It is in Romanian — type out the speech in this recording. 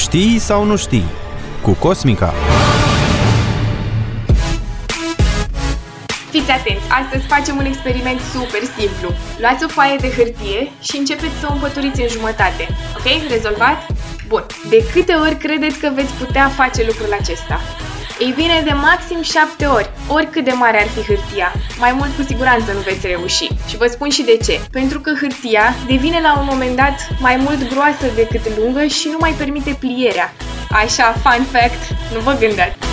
Știi sau nu știi? Cu Cosmica. Fiți atenți, astăzi facem un experiment super simplu. Luați o foaie de hârtie și începeți să o împăturiți în jumătate. Ok? Rezolvat? Bun. De câte ori credeți că veți putea face lucrul acesta? Ei bine, de maxim 7 ori, oricât de mare ar fi hârtia. Mai mult cu siguranță nu veți reuși. Și vă spun și de ce. Pentru că hârtia devine la un moment dat mai mult groasă decât lungă și nu mai permite plierea. Așa, fun fact, nu vă gândați.